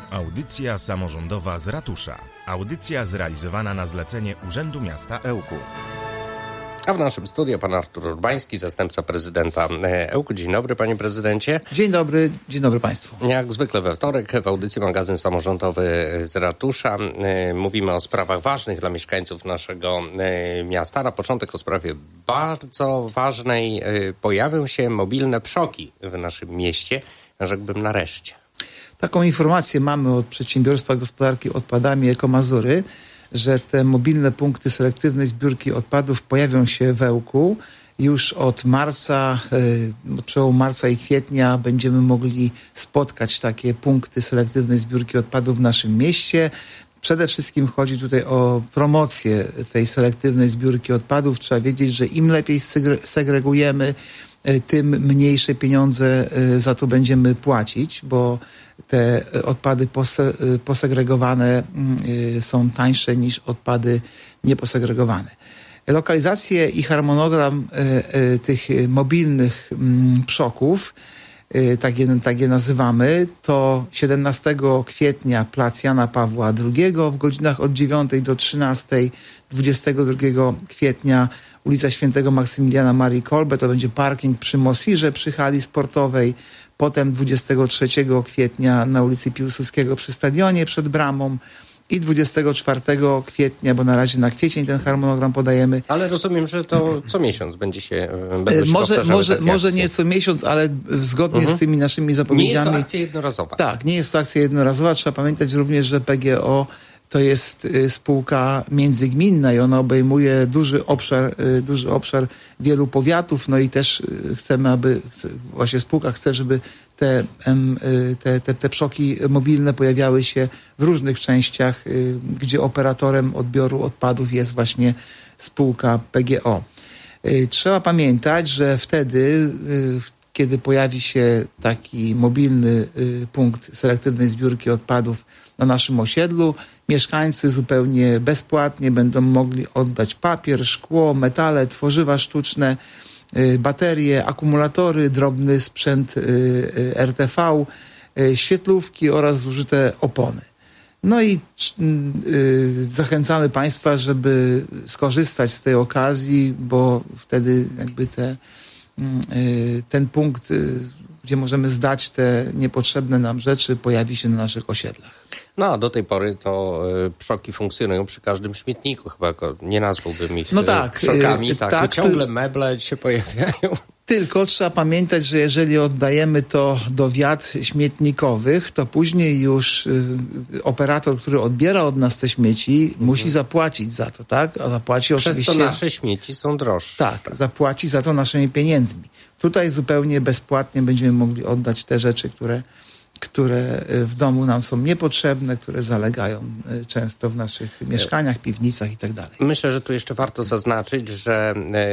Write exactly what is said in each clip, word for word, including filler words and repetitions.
Audycja samorządowa z ratusza. Audycja zrealizowana na zlecenie Urzędu Miasta Ełku. A w naszym studiu pan Artur Urbański, zastępca prezydenta Ełku. Dzień dobry, panie prezydencie. Dzień dobry, dzień dobry państwu. Jak zwykle we wtorek w audycji Magazyn Samorządowy z ratusza mówimy o sprawach ważnych dla mieszkańców naszego miasta. Na początek o sprawie bardzo ważnej. Pojawią się mobilne przoki w naszym mieście, rzekłbym nareszcie. Taką informację mamy od Przedsiębiorstwa Gospodarki Odpadami Eko-Mazury, że te mobilne punkty selektywnej zbiórki odpadów pojawią się w Ełku. Już od marca, od przełomu marca i kwietnia będziemy mogli spotkać takie punkty selektywnej zbiórki odpadów w naszym mieście. Przede wszystkim chodzi tutaj o promocję tej selektywnej zbiórki odpadów. Trzeba wiedzieć, że im lepiej segregujemy, tym mniejsze pieniądze za to będziemy płacić, bo te odpady pose, posegregowane są tańsze niż odpady nieposegregowane. Lokalizację i harmonogram tych mobilnych przoków, tak je, tak je nazywamy, to siedemnastego kwietnia plac Jana Pawła drugiego w godzinach od dziewiątej do trzynastej, dwudziestego drugiego kwietnia ulica Świętego Maksymiliana Marii Kolbe, to będzie parking przy Mosirze, przy hali sportowej. Potem dwudziestego trzeciego kwietnia na ulicy Piłsudskiego przy stadionie przed bramą i dwudziestego czwartego kwietnia, bo na razie na kwiecień ten harmonogram podajemy. Ale rozumiem, że to co miesiąc będzie się, będą się może, może, może akcje. nie co miesiąc, ale zgodnie uh-huh. z tymi naszymi zapowiedziami. Nie jest to akcja jednorazowa. Tak, nie jest to akcja jednorazowa. Trzeba pamiętać również, że P G O to jest spółka międzygminna i ona obejmuje duży obszar, duży obszar wielu powiatów, no i też chcemy, aby, właśnie spółka chce, żeby te, te, te, te przoki mobilne pojawiały się w różnych częściach, gdzie operatorem odbioru odpadów jest właśnie spółka P G O. Trzeba pamiętać, że wtedy, kiedy pojawi się taki mobilny punkt selektywnej zbiórki odpadów na naszym osiedlu, mieszkańcy zupełnie bezpłatnie będą mogli oddać papier, szkło, metale, tworzywa sztuczne, baterie, akumulatory, drobny sprzęt R T V, świetlówki oraz zużyte opony. No i zachęcamy państwa, żeby skorzystać z tej okazji, bo wtedy jakby te, ten punkt, gdzie możemy zdać te niepotrzebne nam rzeczy, pojawi się na naszych osiedlach. No a do tej pory to y, przoki funkcjonują przy każdym śmietniku. Chyba nie nazwałbym ich no tak, przokami. Y, tak, tak, ciągle meble się pojawiają. Tylko trzeba pamiętać, że jeżeli oddajemy to do wiat śmietnikowych, to później już y, operator, który odbiera od nas te śmieci, mhm. musi zapłacić za to, tak? A zapłaci Przez oczywiście... co nasze śmieci są droższe. Tak, tak, zapłaci za to naszymi pieniędzmi. Tutaj zupełnie bezpłatnie będziemy mogli oddać te rzeczy, które które w domu nam są niepotrzebne, które zalegają często w naszych mieszkaniach, piwnicach i tak dalej. Myślę, że tu jeszcze warto zaznaczyć, że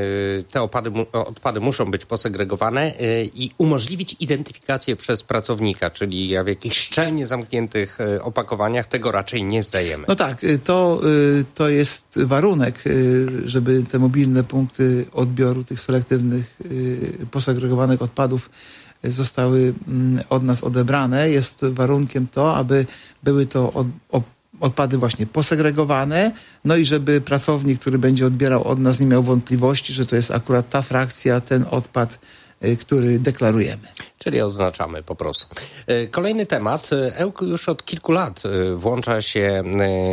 te odpady, odpady muszą być posegregowane i umożliwić identyfikację przez pracownika, czyli w jakichś szczelnie zamkniętych opakowaniach tego raczej nie zdajemy. No tak, to, to jest warunek, żeby te mobilne punkty odbioru tych selektywnych, posegregowanych odpadów zostały od nas odebrane. Jest warunkiem to, aby były to od, od, odpady właśnie posegregowane, no i żeby pracownik, który będzie odbierał od nas, nie miał wątpliwości, że to jest akurat ta frakcja, ten odpad, który deklarujemy. Czyli oznaczamy po prostu. Kolejny temat. Ełk już od kilku lat włącza się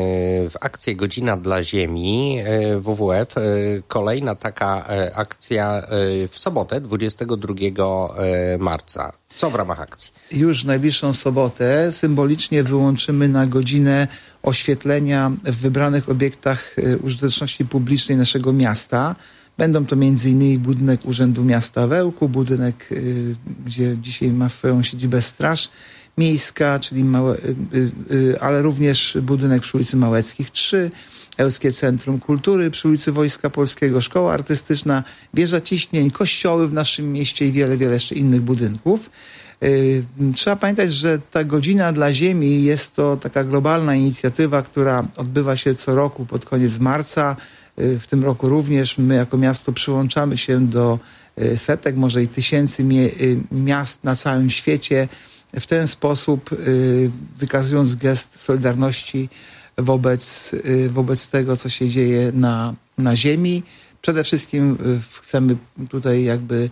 w akcję Godzina dla Ziemi W W F. Kolejna taka akcja w sobotę, dwudziestego drugiego marca. Co w ramach akcji? Już w najbliższą sobotę symbolicznie wyłączymy na godzinę oświetlenia w wybranych obiektach użyteczności publicznej naszego miasta. Będą to między innymi budynek Urzędu Miasta w Ełku, budynek, y, gdzie dzisiaj ma swoją siedzibę Straż Miejska, czyli małe, y, y, ale również budynek przy ulicy Małeckich trzy, Ełskie Centrum Kultury przy ulicy Wojska Polskiego, Szkoła Artystyczna, Wieża Ciśnień, kościoły w naszym mieście i wiele, wiele jeszcze innych budynków. Y, trzeba pamiętać, że ta Godzina dla Ziemi jest to taka globalna inicjatywa, która odbywa się co roku pod koniec marca. W tym roku również my jako miasto przyłączamy się do setek, może i tysięcy miast na całym świecie, w ten sposób wykazując gest solidarności wobec, wobec tego, co się dzieje na, na ziemi. Przede wszystkim chcemy tutaj jakby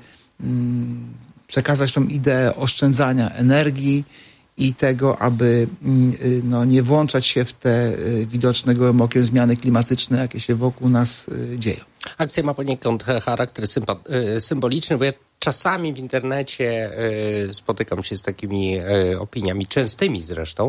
przekazać tą ideę oszczędzania energii i tego, aby no, nie włączać się w te widoczne gołym okiem zmiany klimatyczne, jakie się wokół nas dzieją. Akcja ma poniekąd charakter symboliczny, bo ja czasami w internecie spotykam się z takimi opiniami, częstymi zresztą,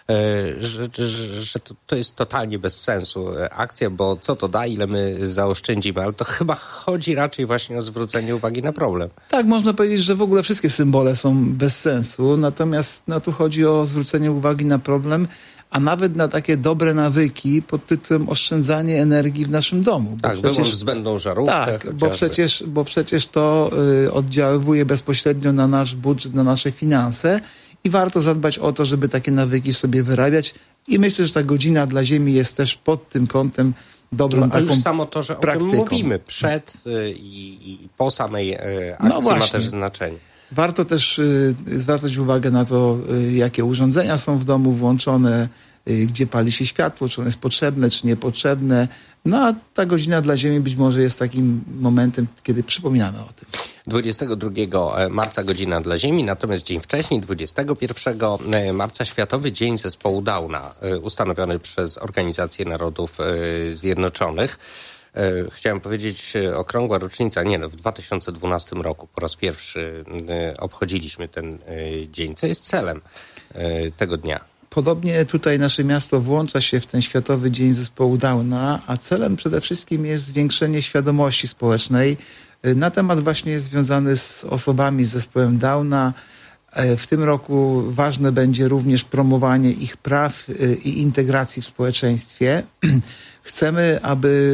że, że, że to, to jest totalnie bez sensu akcja, bo co to da, ile my zaoszczędzimy, ale to chyba chodzi raczej właśnie o zwrócenie uwagi na problem. Tak, można powiedzieć, że w ogóle wszystkie symbole są bez sensu, natomiast no, tu chodzi o zwrócenie uwagi na problem, a nawet na takie dobre nawyki pod tytułem oszczędzanie energii w naszym domu. Tak, przecież, wyłącz zbędną żarówkę. Tak, bo przecież, bo przecież to y, oddziaływuje bezpośrednio na nasz budżet, na nasze finanse i warto zadbać o to, żeby takie nawyki sobie wyrabiać i myślę, że ta godzina dla Ziemi jest też pod tym kątem dobrą no, taką już samo to, że praktyką. O tym mówimy przed y, i, i po samej y, akcji no ma też znaczenie. Warto też y, zwracać uwagę na to, y, jakie urządzenia są w domu włączone, y, gdzie pali się światło, czy ono jest potrzebne, czy niepotrzebne. No a ta godzina dla Ziemi być może jest takim momentem, kiedy przypominamy o tym. dwudziestego drugiego marca godzina dla Ziemi, natomiast dzień wcześniej, dwudziestego pierwszego marca, Światowy Dzień Zespołu Downa, ustanowiony przez Organizację Narodów Zjednoczonych. Chciałem powiedzieć, okrągła rocznica, nie no, w dwa tysiące dwunastym roku po raz pierwszy obchodziliśmy ten dzień. Co jest celem tego dnia? Podobnie tutaj nasze miasto włącza się w ten Światowy Dzień Zespołu Downa, a celem przede wszystkim jest zwiększenie świadomości społecznej na temat właśnie związany z osobami z zespołem Downa. W tym roku ważne będzie również promowanie ich praw i integracji w społeczeństwie. Chcemy, aby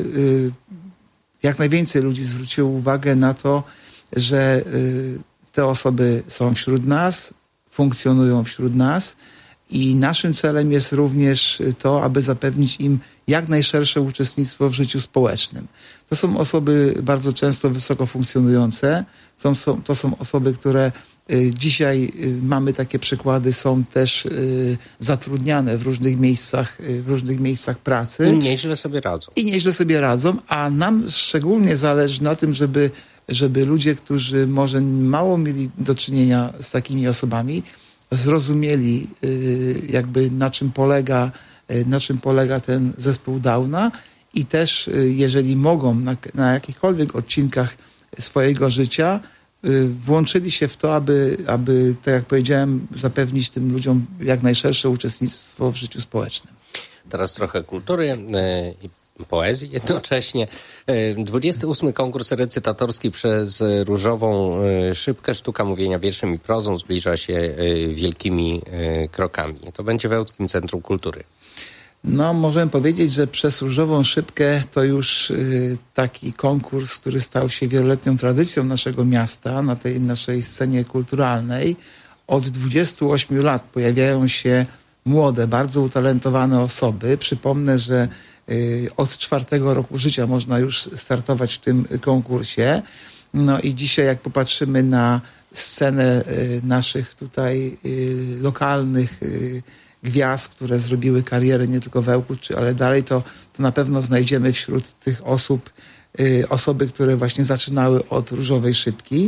jak najwięcej ludzi zwróciło uwagę na to, że te osoby są wśród nas, funkcjonują wśród nas i naszym celem jest również to, aby zapewnić im jak najszersze uczestnictwo w życiu społecznym. To są osoby bardzo często wysoko funkcjonujące, to są, to są osoby, które dzisiaj mamy takie przykłady, są też zatrudniane w różnych miejscach, w różnych miejscach pracy. I nieźle sobie radzą. I nieźle sobie radzą, a nam szczególnie zależy na tym, żeby, żeby ludzie, którzy może mało mieli do czynienia z takimi osobami, zrozumieli jakby na czym polega, na czym polega ten zespół Downa i też jeżeli mogą na, na jakichkolwiek odcinkach swojego życia włączyli się w to, aby, aby, tak jak powiedziałem, zapewnić tym ludziom jak najszersze uczestnictwo w życiu społecznym. Teraz trochę kultury i poezji jednocześnie. dwudziesty ósmy konkurs recytatorski przez Różową Szybkę, sztuka mówienia wierszem i prozą zbliża się wielkimi krokami. To będzie w Ełckim Centrum Kultury. No, możemy powiedzieć, że przez Różową Szybkę to już y, taki konkurs, który stał się wieloletnią tradycją naszego miasta, na tej naszej scenie kulturalnej. Od dwudziestu ośmiu lat pojawiają się młode, bardzo utalentowane osoby. Przypomnę, że y, od czwartego roku życia można już startować w tym konkursie. No i dzisiaj jak popatrzymy na scenę y, naszych tutaj y, lokalnych y, gwiazd, które zrobiły karierę nie tylko w Ełku, czy, ale dalej, to, to na pewno znajdziemy wśród tych osób y, osoby, które właśnie zaczynały od Różowej Szybki.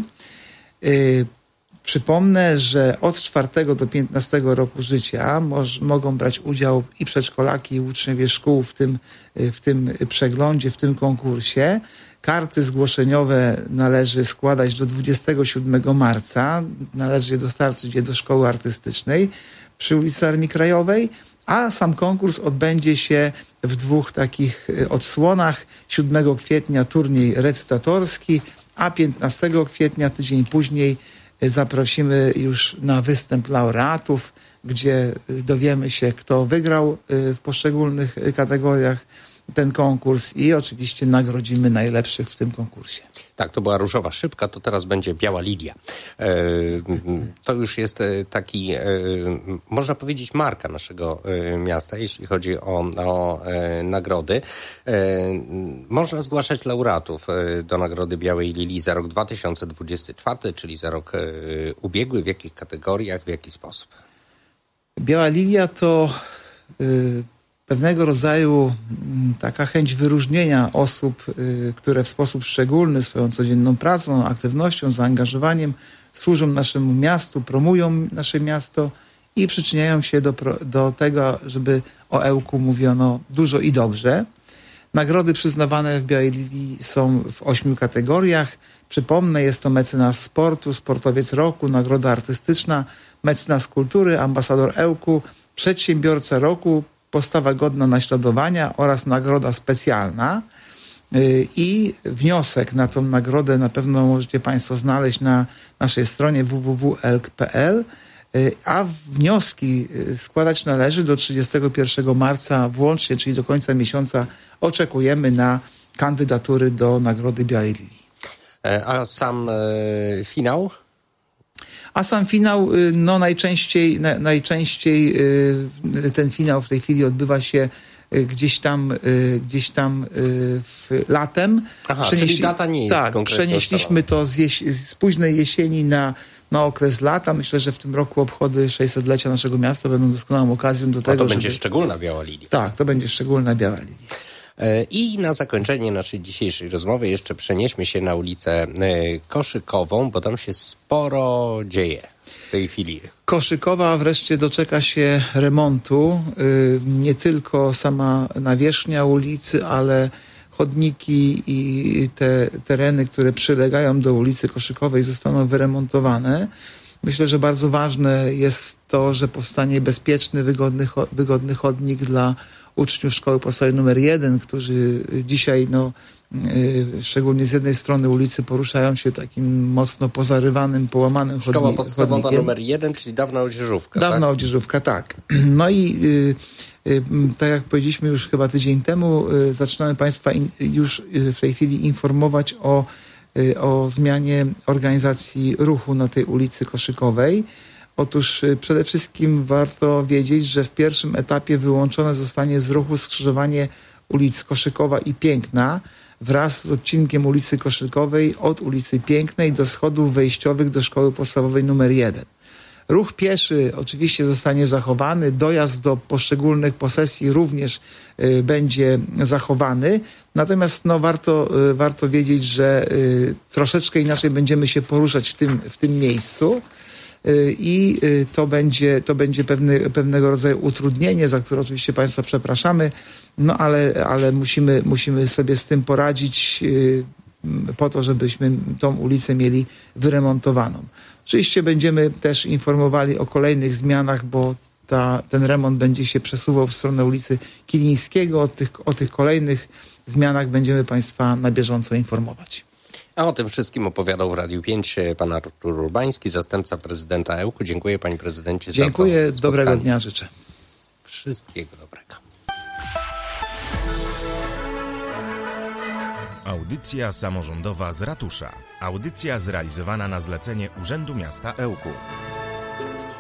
Y, przypomnę, że od czwartego do piętnastego roku życia moż, mogą brać udział i przedszkolaki, i uczniowie szkół w tym, y, w tym przeglądzie, w tym konkursie. Karty zgłoszeniowe należy składać do dwudziestego siódmego marca. Należy je dostarczyć je do Szkoły Artystycznej przy ulicy Armii Krajowej, a sam konkurs odbędzie się w dwóch takich odsłonach. siódmego kwietnia turniej recytatorski, a piętnastego kwietnia, tydzień później, zaprosimy już na występ laureatów, gdzie dowiemy się, kto wygrał w poszczególnych kategoriach ten konkurs i oczywiście nagrodzimy najlepszych w tym konkursie. Tak, to była różowa szybka, to teraz będzie biała lilia. To już jest taki, można powiedzieć, marka naszego miasta, jeśli chodzi o, o nagrody. Można zgłaszać laureatów do Nagrody Białej Lilii za rok dwa tysiące dwudziesty czwarty, czyli za rok ubiegły. W jakich kategoriach, w jaki sposób? Biała Lilia to pewnego rodzaju taka chęć wyróżnienia osób, które w sposób szczególny swoją codzienną pracą, aktywnością, zaangażowaniem służą naszemu miastu, promują nasze miasto i przyczyniają się do, do tego, żeby o Ełku mówiono dużo i dobrze. Nagrody przyznawane w Białej Lilii są w ośmiu kategoriach. Przypomnę, jest to mecenas sportu, sportowiec roku, nagroda artystyczna, mecenas kultury, ambasador Ełku, przedsiębiorca roku, postawa godna naśladowania oraz nagroda specjalna. I wniosek na tą nagrodę na pewno możecie Państwo znaleźć na naszej stronie w w w kropka elk kropka p l, a wnioski składać należy do trzydziestego pierwszego marca włącznie, czyli do końca miesiąca oczekujemy na kandydatury do Nagrody Białej Lilii. A sam e, finał? A sam finał, no najczęściej, na, najczęściej ten finał w tej chwili odbywa się gdzieś tam, gdzieś tam w latem. Aha, Przenieśli... czyli data nie jest tak, konkretnie przenieśliśmy to z, jeś- z późnej jesieni na, na okres lata. Myślę, że w tym roku obchody sześćsetlecia naszego miasta będą doskonałą okazją do tego, to będzie żeby... szczególna Biała Lilia. Tak, to będzie szczególna Biała Lilia. I na zakończenie naszej dzisiejszej rozmowy jeszcze przenieśmy się na ulicę Koszykową, bo tam się sporo dzieje w tej chwili. Koszykowa wreszcie doczeka się remontu. Nie tylko sama nawierzchnia ulicy, ale chodniki i te tereny, które przylegają do ulicy Koszykowej, zostaną wyremontowane. Myślę, że bardzo ważne jest to, że powstanie bezpieczny, wygodny, wygodny chodnik dla uczniów szkoły podstawowej numer jeden, którzy dzisiaj, no, yy, szczególnie z jednej strony ulicy, poruszają się takim mocno pozarywanym, połamanym chodnikiem. Szkoła podstawowa chodnikiem. numer jeden, czyli dawna odzieżówka. Dawna tak? odzieżówka, tak. No i yy, yy, tak jak powiedzieliśmy już chyba tydzień temu, yy, zaczynamy Państwa in, już yy, w tej chwili informować o, yy, o zmianie organizacji ruchu na tej ulicy Koszykowej. Otóż przede wszystkim warto wiedzieć, że w pierwszym etapie wyłączone zostanie z ruchu skrzyżowanie ulic Koszykowa i Piękna wraz z odcinkiem ulicy Koszykowej od ulicy Pięknej do schodów wejściowych do szkoły podstawowej numer jeden. Ruch pieszy oczywiście zostanie zachowany, dojazd do poszczególnych posesji również y, będzie zachowany, natomiast no, warto, y, warto wiedzieć, że y, troszeczkę inaczej będziemy się poruszać w tym, w tym miejscu. I to będzie, to będzie pewne, pewnego rodzaju utrudnienie, za które oczywiście Państwa przepraszamy, no ale, ale musimy, musimy sobie z tym poradzić po to, żebyśmy tą ulicę mieli wyremontowaną. Oczywiście będziemy też informowali o kolejnych zmianach, bo ta, ten remont będzie się przesuwał w stronę ulicy Kilińskiego. O tych, o tych kolejnych zmianach będziemy Państwa na bieżąco informować. A o tym wszystkim opowiadał w Radiu pięć pan Artur Urbański, zastępca prezydenta Ełku. Dziękuję, panie prezydencie, Dziękuję, za to spotkanie. Dobrego dnia życzę. Wszystkiego dobrego. Audycja samorządowa z ratusza. Audycja zrealizowana na zlecenie Urzędu Miasta Ełku.